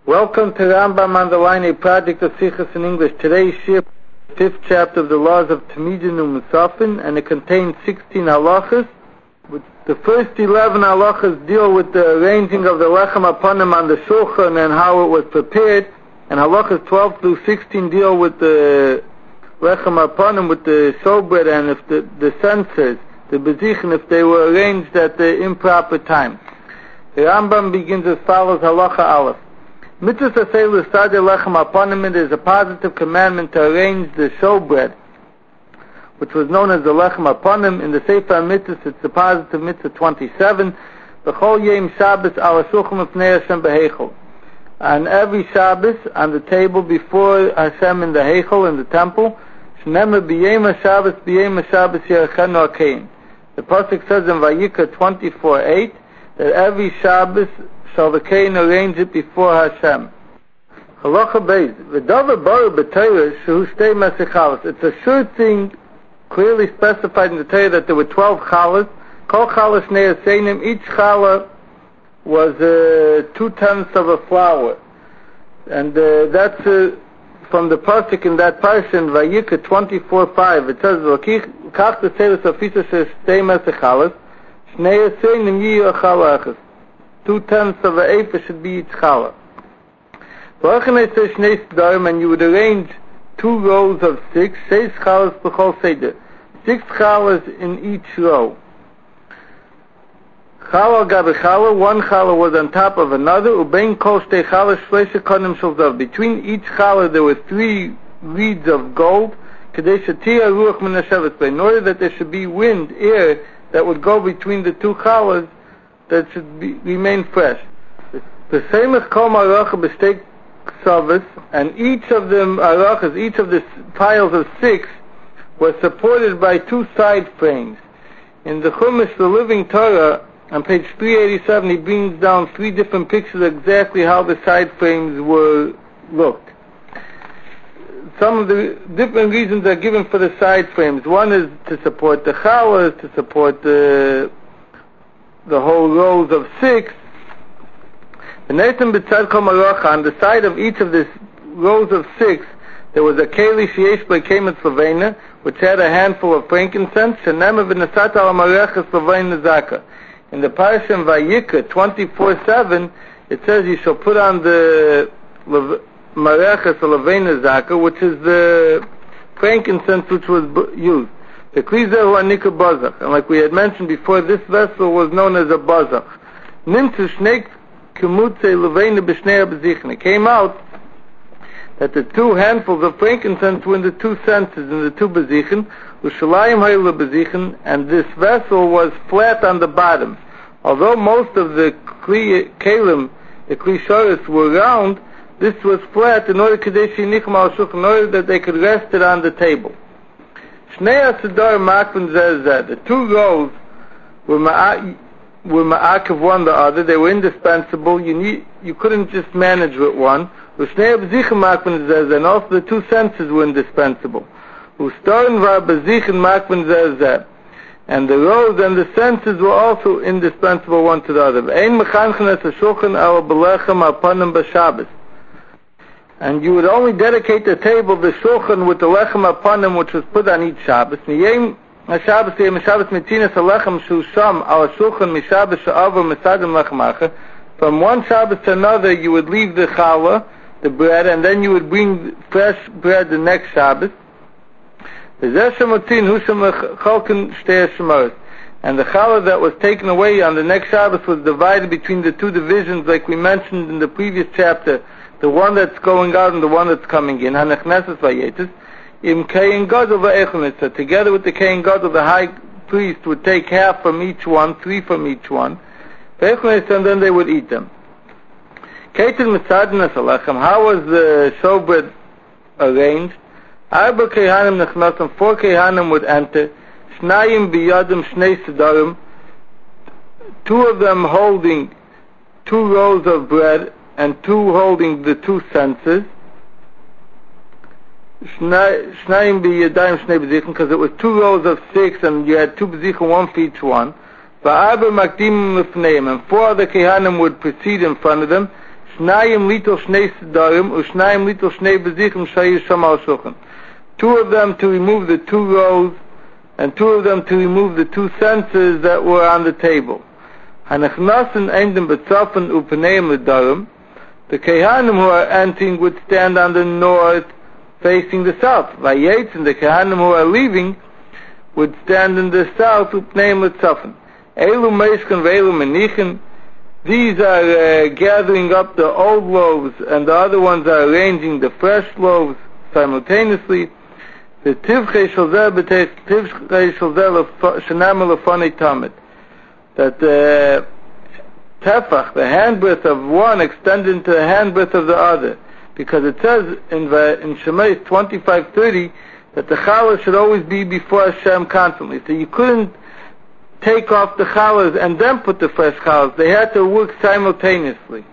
Welcome to Rambam on the Line, a project of Sichos in English. Today's shir, 5th chapter of the laws of Tamidin U'Musafin, and it contains 16 halachas. The first 11 halachas deal with the arranging of the lechem aponim on the shulchan and how it was prepared, and halachas 12 through 16 deal with the lechem aponim, with the showbread, and if the censers, the bezichin, if they were arranged at the improper time. The Rambam begins as follows: halacha aleph. Mitzvah aseh l'sadeh lechem aponim, it is a positive commandment to arrange the showbread, which was known as the lechem aponim. In the Sefer Mitzvah, it's the positive mitzvah 27. B'chol yom Shabbos al shulchan l'fnei Hashem b'heichel. On every Shabbos, on the table before Hashem in the heichel, in the temple, shneimar b'yom Shabbos yerachenu hakein. The pasuk says in Vayikra 24:8 that every Shabbos shall the Kain arrange it before Hashem. Halacha beis, v'davar bara b'Torah shehu shtei mesech. It's a sure thing, clearly specified in the Torah, that there were 12 chalas. Kol chala shnei aseinim. Each chala was 2/10 of a flour, and that's from the pasuk in that parsha, Vayikra 24:5. It says, "Kach t'seres afisa shtei mesech chalas, shnei aseinim yiyu chala achas." 2/10 of an ephah should be each challah. And you would arrange 2 rows of 6, 6 challahs b'chol seder, 6 challahs in each row. Challah gabe challah, 1 challah was on top of another. Ubein kol shtei challah shleisha konim shel zav. Between each challah there were 3 reeds of gold. Kedei shetia ruach min hashevet, in order that there should be wind, air, that would go between the 2 challahs, that should remain fresh. The same as kol maracha b'shtei ksavos, and each of the arachas, each of the piles of 6, was supported by 2 side frames. In the Chumash, the Living Torah, on page 387, he brings down 3 different pictures of exactly how the side frames looked. Some of the different reasons are given for the side frames. One is to support the challah, to support the whole rows of 6. On the side of each of these rows of 6, there was a keli sheyesh by kemet lavena, which had a handful of frankincense. In the parsha Vayikra 24:7, it says you shall put on the mareches lavena zaka, which is the frankincense which was used. The klizehu anika bazach, and like we had mentioned before, this vessel was known as a bazach. Nimtzu shnei kemutze leveina b'shnei bezichen. It came out that the 2 handfuls of frankincense were in the 2 senses, in the 2 bezichen, ushalayim hayla bezichen, and this vessel was flat on the bottom. Although most of the kli kelim, the kli shoros, were round, this was flat in order that they could rest it on the table. The 2 rows were ma'akev one the other. They were indispensable. You couldn't just manage with one. And also the 2 senses were indispensable. And the rows and the senses were also indispensable one to the other. And you would only dedicate the table, the shulchan, with the lechem aponim, which was put on each Shabbos. From one Shabbos to another, you would leave the challah, the bread, and then you would bring fresh bread the next Shabbos. And the challah that was taken away on the next Shabbos was divided between the 2 divisions, like we mentioned in the previous chapter, the one that's going out and the one that's coming in. Hanechneses vayetis im kain gadol va'echnetza. Together with the kain gadol, the high priest would take half from each one, 3 from each one, and then they would eat them. Keitel mitzadnas alechem. How was the showbread arranged? Arba kehanim nechnasim. 4 kehanim would enter. Shnayim biyadim shnei sedarim. 2 of them holding 2 rows of bread, and 2 holding the 2 senses. Shnayim biyadayim shnei bezichen, because it was 2 rows of 6, and you had 2 bezichen, 1 for each one. Va'arba makdimim lifneim, and 4 other kehanim would proceed in front of them. Shnayim litel shnei sedarim, Ushnayim litel shnei bezichim shayu sham al shulchan. 2 of them to remove the 2 rows, and 2 of them to remove the 2 censers that were on the table. Hanachnasen endem betzafen upeneim ledarim. The Kehanim who are entering would stand on the north, facing the south. Vayetz, and the Kehanim who are leaving would stand in the south, upeneim letzafen. Elu meishkan ve'elu menichin. These are gathering up the old loaves, and the other ones are arranging the fresh loaves simultaneously. The tivchei shel zeh b'teich tivchei shel zeh shenam lefanei tamid. That the tefach, the handbreadth of one, extended into the handbreadth of the other, because it says in Shemais 25:30 that the challah should always be before Hashem constantly. So you couldn't take off the challahs and then put the fresh challahs. They had to work simultaneously.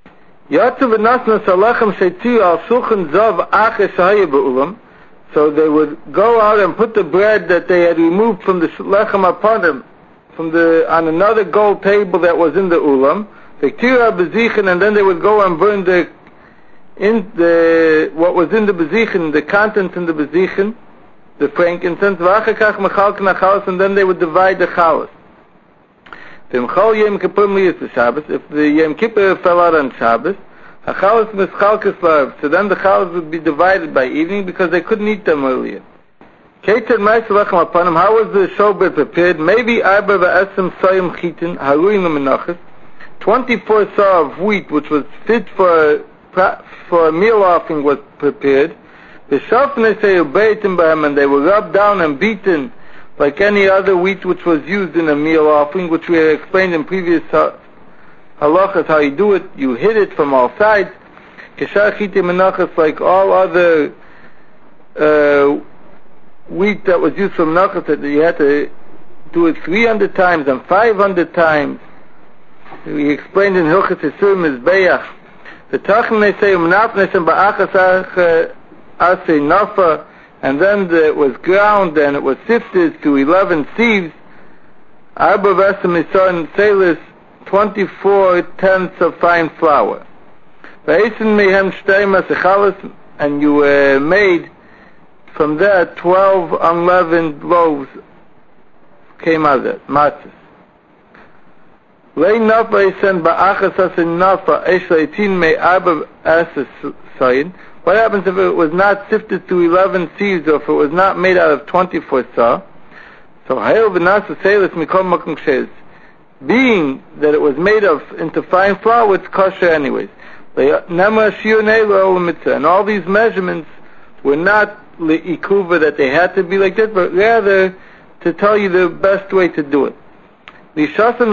So they would go out and put the bread that they had removed from the lechem upon them, on another gold table that was in the ulam, and then they would go and burn what was in the bezichin, the contents in the bezichin, the frankincense, and then they would divide the chalas. If the Yom Kippur fell out on Shabbos, so then the chalas would be divided by evening because they couldn't eat them earlier. How was the showbread prepared? Maybe 24 saw of wheat, which was fit for a meal offering, was prepared. And they were rubbed down and beaten like any other wheat which was used in a meal offering, which we had explained in previous halachas how you do it. You hit it from all sides. Like all other wheat that was used for menachas, that you had to do it 300 times and 500 times. We explained in Hilchas Yisur Mizbeach. The Tachan they say nafa, and then it was ground and it was sifted to 11 sieves. Arba vesem isan selis 24 tenths of fine flour. And you made from that 12 unleavened loaves came out of it, matzahs. What happens if it was not sifted through 11 sieves, or if it was not made out of 24 saw? So, being that it was made into fine flour, it's kosher anyways. And all these measurements were not le'ikuva that they had to be like that, but rather to tell you the best way to do it. The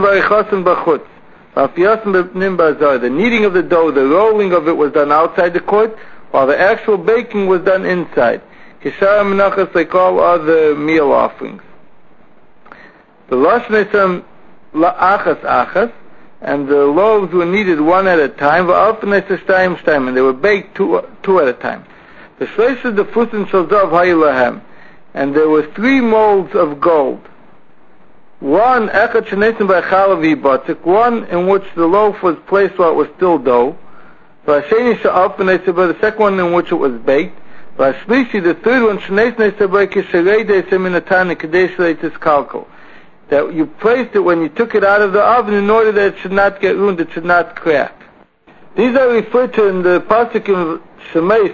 kneading of the dough, the rolling of it was done outside the court, while the actual baking was done inside. Kishar menachas, like all other meal offerings. The lashnesam la'achas achas, and the loaves were kneaded one at a time, and they were baked two at a time. The shleisha the fusin shalzav hayilahem, and there were 3 molds of gold. One echad shenesim by chalav hibatzik, one in which the loaf was placed while it was still dough. The second one in which it was baked. The third one that you placed it when you took it out of the oven in order that it should not get ruined, it should not crack. These are referred to in the pasuk in Shemais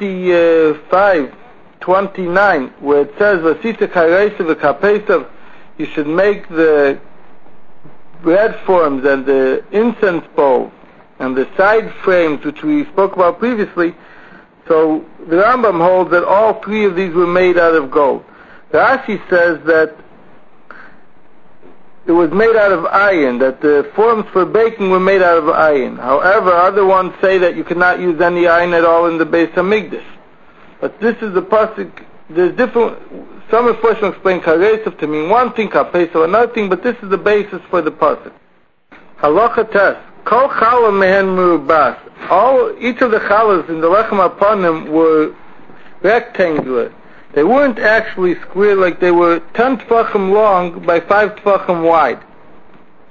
25:29, where it says, you should make the bread forms and the incense bowl and the side frames, which we spoke about previously. So the Rambam holds that all 3 of these were made out of gold. The Rashi says that it was made out of iron, that the forms for baking were made out of iron. However, other ones say that you cannot use any iron at all in the Beis HaMikdash. But this is the pasuk. There's different. Some Mephoshim explain karesav to mean one thing, kapesav another thing, but this is the basis for the pasuk. Halacha test. Kol chala mehen merubas. Each of the chalas in the lechem aponim were rectangular. They weren't actually square, like they were 10 tefachim long by 5 tefachim wide.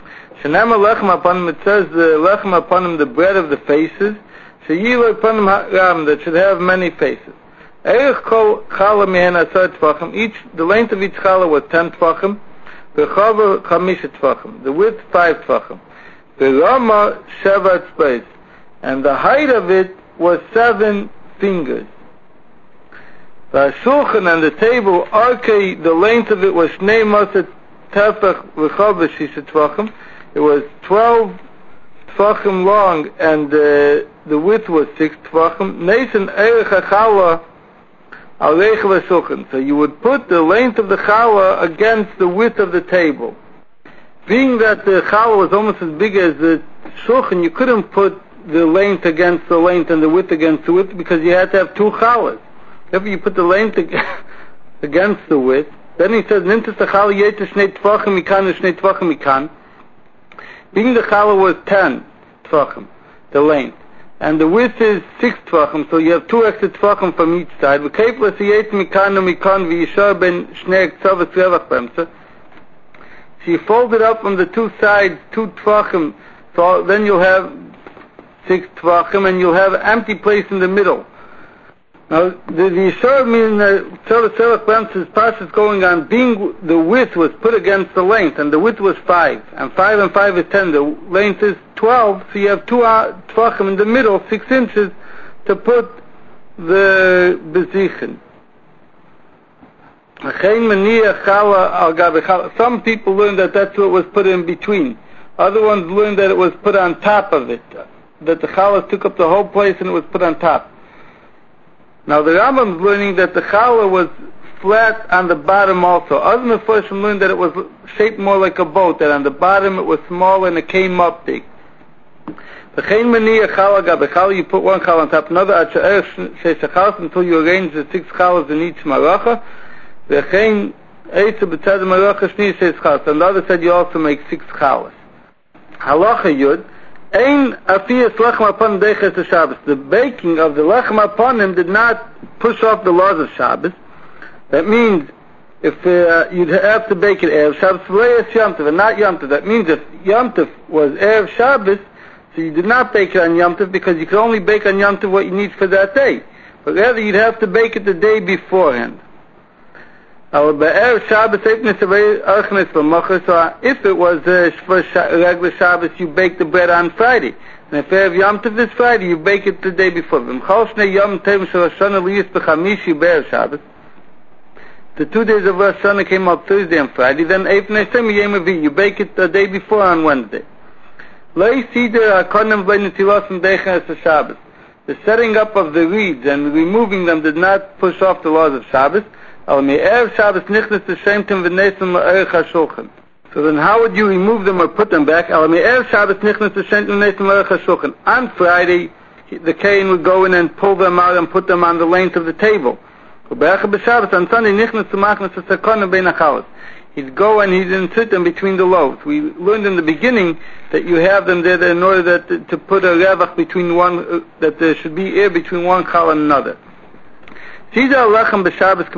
Shenema lechem upon him, it says the lechem upon him, the bread of the faces. Sheyilu upon him ha'ram, that should have many faces. Erech kol chala mihen asar tefachim. The length of each chala was 10 tefachim. V'chava chamisha tefachim. The width 5 tefachim. V'rama sheva tzbeis. And the height of it was 7 fingers. The shulchan and the table, arkei, the length of it was shnei masat tefach v'chava shisha tefachim. It was 12 tefachim long, and the width was 6 tefachim. Neisen erech hachala al reichav hashulchan. So you would put the length of the challah against the width of the table. Being that the challah was almost as big as the shulchan, you couldn't put the length against the length and the width against the width, because you had to have 2 challahs. If you put the length against the width, then he says, Nintas hachala yeta shnei tefachim mikan shnei tefachim mikan. Being the challah was 10 tefachim, the length, and the width is 6 tefachim, so you have 2 extra tefachim from each side. V'keiflas yeta mikan mikan v'yishar ben shnei ktsav v'tzrevach b'emtza. So you fold it up from the 2 sides, 2 tefachim, so then you'll have 6 tefachim, and you'll have an empty place in the middle. Now, the Yishar means Tzavach B'emtza's pass is going on, being the width was put against the length, and the width was 5, and 5 and 5 is 10, the length is 12, so you have 2 tefachim in the middle, 6 inches, to put the bezichen. Some people learn that that's what was put in between. Other ones learn that it was put on top of it, that the challah took up the whole place and it was put on top. Now the Rambam's learning that the challah was flat on the bottom also. Other Mefarshim learned that it was shaped more like a boat, that on the bottom it was small and it came up big. You put one challah on top, another until you arrange the 6 challahs in each maracha. And the other said you also make 6 challahs. Halacha Yud. The baking of the lechem upon did not push off the laws of Shabbos. That means if you'd have to bake it Erev Shabbos, and not Yom Tov. That means if Yom Tov was Erev Shabbos, so you did not bake it on Yom Tov, because you could only bake on Yom Tov what you need for that day. But rather you'd have to bake it the day beforehand. So if it was for regular Shabbos, you bake the bread on Friday. And if you have Yom Tov this Friday, you bake it the day before. The 2 days of Rosh Hashanah came up Thursday and Friday, then you bake it the day before on Wednesday. The setting up of the reeds and removing them did not push off the laws of Shabbos. So then how would you remove them or put them back? On Friday, the Kohen would go in and pull them out and put them on the length of the table. On Sunday, he'd go and he didn't sit them between the loaves. We learned in the beginning that you have them there in order that to put a revach between one, that there should be air between one chal and another. What happens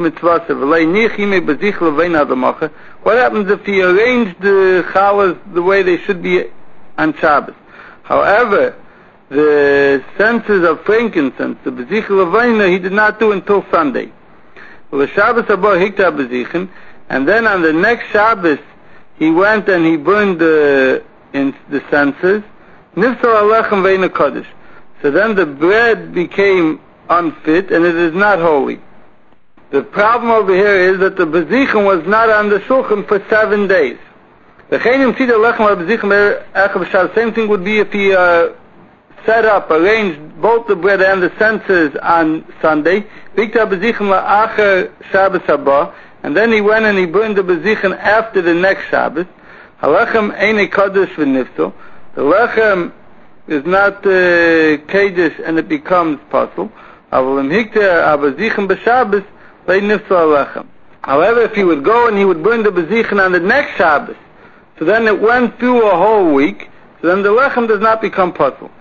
if you arrange the challahs the way they should be on Shabbos? However, the censers of frankincense, the bezichel levaina, he did not do until Sunday. And then on the next Shabbos, he went and he burned the censers. So then the bread became unfit, and it is not holy. The problem over here is that the bezichon was not on the shulchan for 7 days. The same thing would be if he set up, arranged both the bread and the censers on Sunday, and then he went and he burned the bezichon after the next Shabbos. The lechem is not kedush and it becomes puzzle. However, if he would go and he would burn the bezichon on the next Shabbos, so then it went through a whole week, so then the lechem does not become puzzle.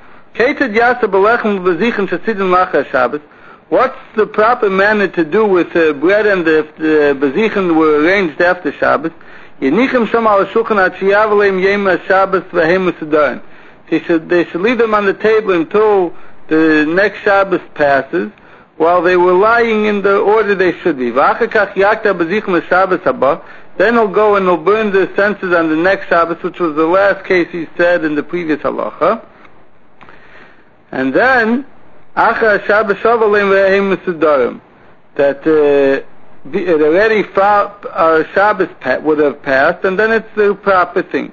What's the proper manner to do with bread and the bezichon were arranged after Shabbos? Yenichim sham al shulchan ad sheyavaleim yom Shabbos v'hem u'sedarim. They should leave them on the table until the next Shabbos passes, while they were lying in the order they should be. V'achakach yakta b'zichim Shabbos haba. Then he'll go and he'll burn the censers on the next Shabbos, which was the last case he said in the previous halacha. And then, Acha Shabbos Shavaleim Ve'hem Mesudarim, that it already Shabbos would have passed, and then it's the proper thing.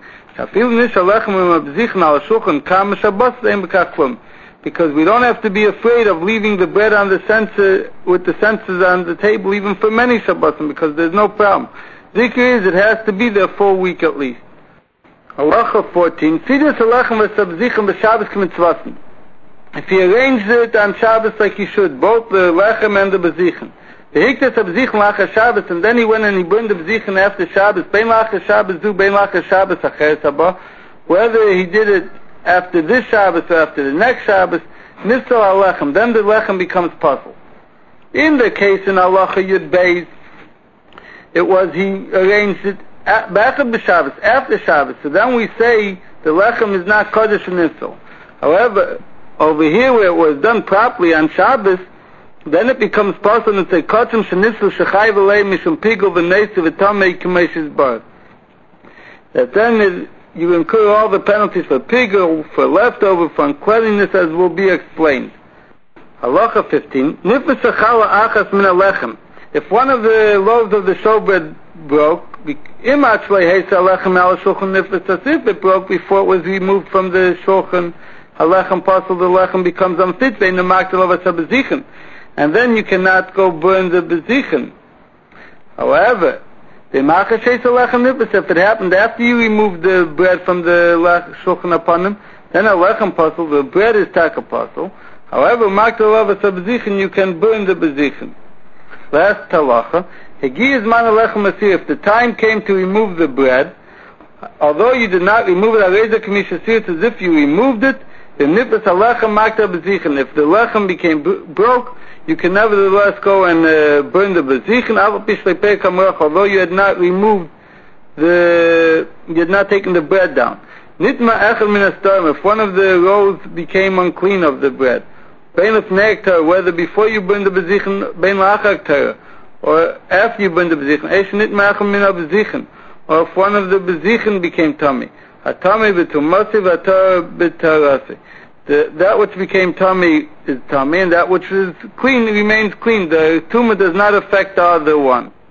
Because we don't have to be afraid of leaving the bread on the censer, with the censers on the table, even for many Shabbosim, because there's no problem. Zikr is, it has to be there for a week at least. Halacha 14, Sidus Halechem V'Sabzichem B'Shabbos K'Mitzvasim. If he arranged it on Shabbos like he should, both the lechem and the bezichen. The hiktas bezichen lacha Shabbos, and then he went and he burned the bezichen after Shabbos. Bein lacha Shabbos du, bein lacha Shabbos acheres haba. Whether he did it after this Shabbos or after the next Shabbos, nifsal al lechem. Then the lechem becomes puzzle. In the case in halacha Yud Beis, it was he arranged it after Shabbos, after Shabbos. So then we say the lechem is not kodesh and nifsal. However, over here where it was done properly on Shabbos, then it becomes possible to say kotzim shenitzu shechai v'lei mishum pigul v'neisu v'tamei k'meishis bar. That then you incur all the penalties for pigul, for leftover, for uncleanliness, as will be explained. Halacha 15. Nifes achala achas min alechem. If one of the loaves of the showbread broke, if it broke before it was removed from the shulchan, halechem pasul, the lechem becomes unfit, and then you cannot go burn the bezichen. However, if it happened after you removed the bread from the shulchan upon him, then halechem pasul, the bread is taka pasul. However, you can burn the bezichen. Last halacha, if the time came to remove the bread, although you did not remove it, it's as if you removed it, if the lechem became broke, you can nevertheless go and burn the bezichen, although you had not removed you had not taken the bread down. If one of the rows became unclean of the bread, whether before you burn the bezichen, or after you burn the bezichen, or if one of the bezichen became tummy. That which became tummy is tummy, and that which is clean remains clean. The tumah does not affect the other one.